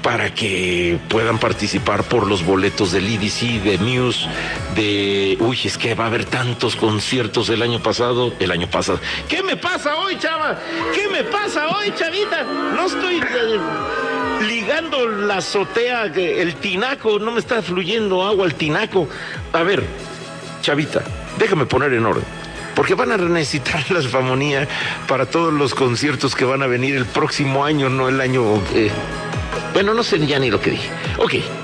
para que puedan participar por los boletos del EDC, de Muse, es que va a haber tantos conciertos el año pasado. ¿Qué me pasa hoy, chava? ¿Qué me pasa hoy, chavita? No estoy ligando la azotea, el tinaco, no me está fluyendo agua al tinaco. A ver, chavita, déjame poner en orden, porque van a necesitar la alfamonía para todos los conciertos que van a venir el próximo año, no el año... Bueno, no sé ya ni lo que dije. Ok,